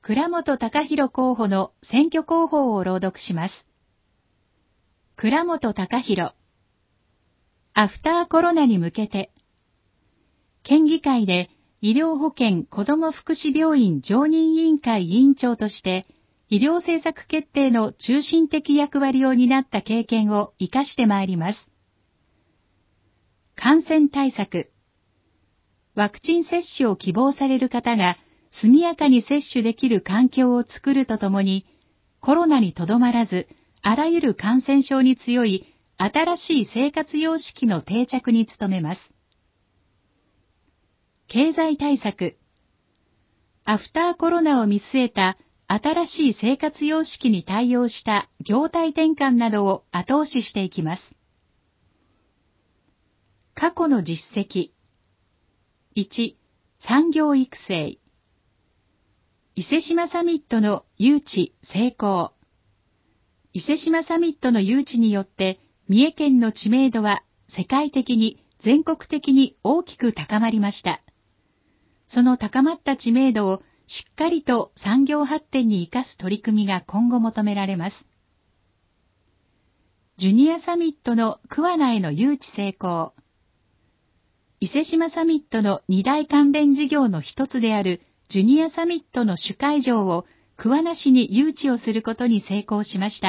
倉本隆弘候補の選挙広報を朗読します。倉本隆弘。アフターコロナに向けて。県議会で医療保険子ども福祉病院常任委員会委員長として、医療政策決定の中心的役割を担った経験を生かしてまいります。感染対策。ワクチン接種を希望される方が速やかに接種できる環境を作るとともに、コロナにとどまらず、あらゆる感染症に強い新しい生活様式の定着に努めます。経済対策。アフターコロナを見据えた新しい生活様式に対応した業態転換などを後押ししていきます。過去の実績。1、産業育成。伊勢志摩サミットの誘致成功。伊勢志摩サミットの誘致によって三重県の知名度は世界的に全国的に大きく高まりました。その高まった知名度をしっかりと産業発展に生かす取り組みが今後求められます。ジュニアサミットの桑名への誘致成功。伊勢志摩サミットの2大関連事業の一つであるジュニアサミットの主会場を桑名市に誘致をすることに成功しました。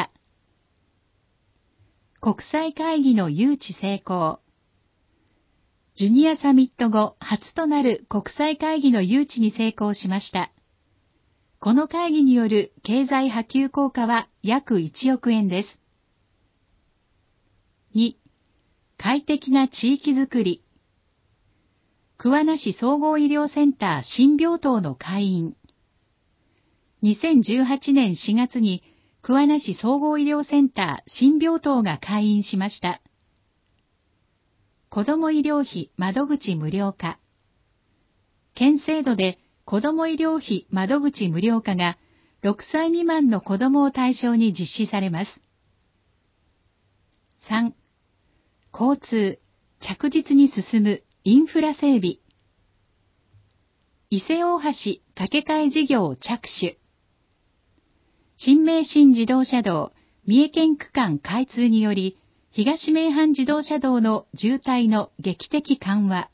国際会議の誘致成功。ジュニアサミット後初となる国際会議の誘致に成功しました。この会議による経済波及効果は約1億円です。2、快適な地域づくり。桑名市総合医療センター新病棟の開院。2018年4月に桑名市総合医療センター新病棟が開院しました。子ども医療費窓口無料化。県制度で子ども医療費窓口無料化が6歳未満の子どもを対象に実施されます。3、交通、着実に進むインフラ整備。伊勢大橋架け替え事業着手。新名神自動車道三重県区間開通により、東名阪自動車道の渋滞の劇的緩和。